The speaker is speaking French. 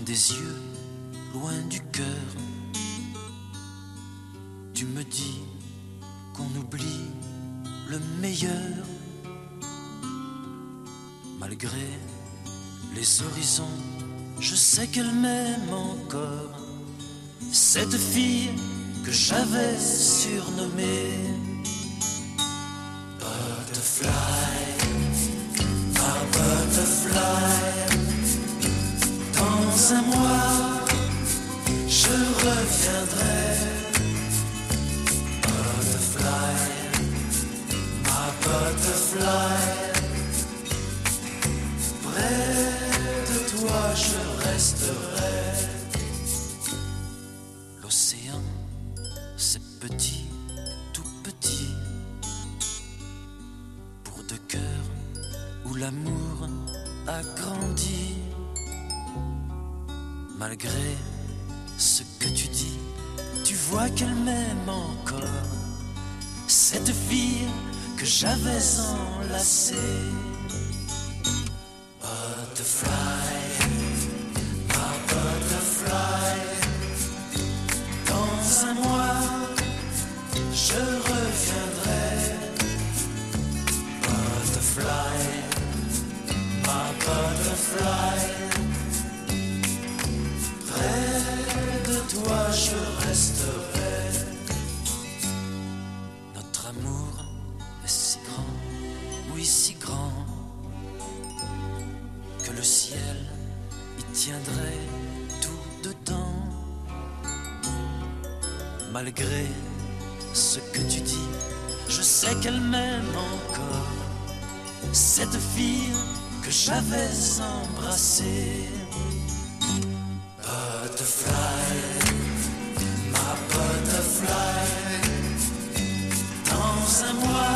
des yeux, loin du cœur. Tu me dis qu'on oublie le meilleur. Malgré les horizons, je sais qu'elle m'aime encore. Cette fille que j'avais surnommée Butterfly, ma butterfly. Dans un mois, je reviendrai. Butterfly, ma butterfly. Près de toi, je resterai. L'océan, c'est petit, tout petit, pour deux cœurs où l'amour a grandi. Malgré ce que tu dis, tu vois qu'elle m'aime encore. Cette fille que j'avais enlacée. Butterfly, ma butterfly. Dans un mois, je reviendrai. Butterfly, ma butterfly. Près de toi, je resterai. Notre amour est si grand, oui si grand, que le ciel y tiendrait tout dedans. Malgré ce que tu dis, je sais qu'elle m'aime encore. Cette fille que j'avais embrassée. Butterfly, ma butterfly. Dans un mois,